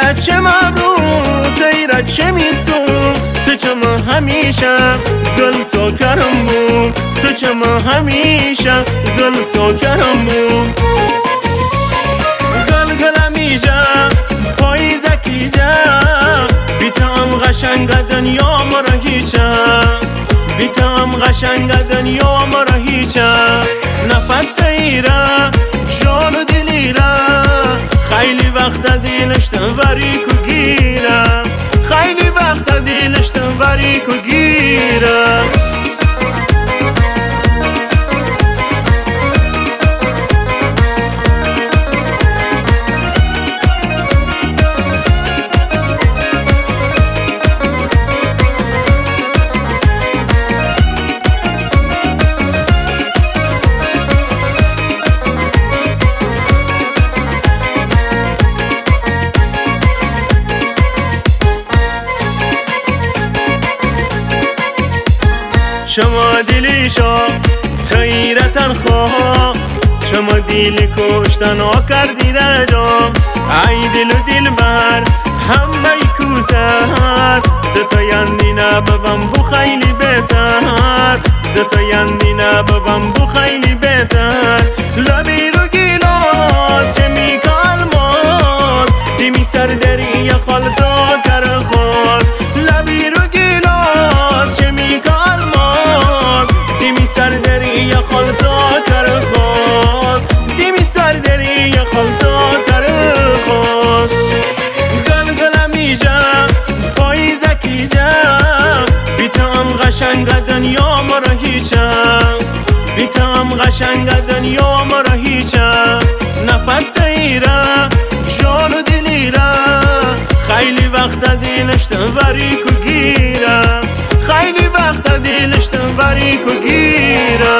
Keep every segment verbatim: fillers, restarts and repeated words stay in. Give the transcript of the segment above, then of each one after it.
چه مبروک ای چه میسون تو چه ما همیشه گل تو کرم بود تو چه ما همیشه گل تو کرم بود گل گل میجا پاییزه کیجا بیتام قشنگ دنیا مرا هیچه بیتام قشنگ دنیا مرا هیچه نفس تیره جان و دلیره خیلی وقت دیلشتم وری کو گیره خیلی وقت دیلشتم وری کو گیره شما دلیشا تایرتن خواه شما دیلی کشتن ها کردی رجام ای دل و دل بر همه کوزر دوتا یندینه ببم بو خیلی بهتر دوتا یندینه ببم بو خیلی بهتر لبی رو گیلات چه می کلمات دیمی سر دری یا خالتا کر خال لبی رو گیلات چه می کلمات دیمی سر دری یا خالتا کر خال دیمی سر دری یا خالتا کر خال گل گل میجا پاییزه کیجا بیتام قشنگ دنیا مرا هیچه بیتام قشنگ دنیا مرا هیچه نفس تیره جان و دلیره خیلی وقت دیلشتم وری کو گیره خیلی وقت دیلشتم وری کو گیره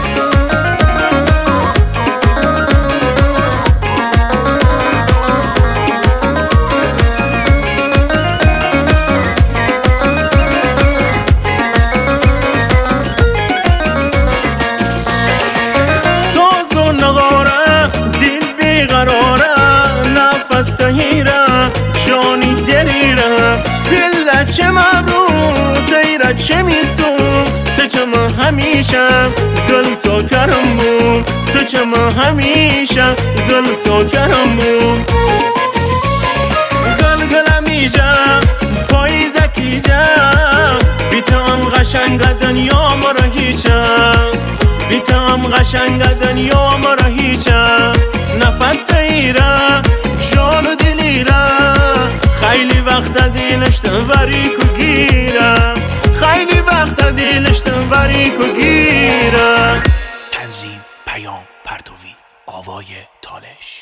نفس تهیره جانی دلیره پله چه مبروک ایره چه میسون تو چه ما همیشه گل تو کرم بود تو چه ما همیشه گل تو کرم بود گل گل میجا پاییزه کیجا بیتام قشنگ دنیا مرا هیچه بیتام قشنگ دنیا مرا هیچه نفس تیره جان و دلیره خیلی وقت دیلشتم وری کو گیره خیلی وقت دیلشتم وری کو گیره تنظیم پیام پرتوی آوای تالش.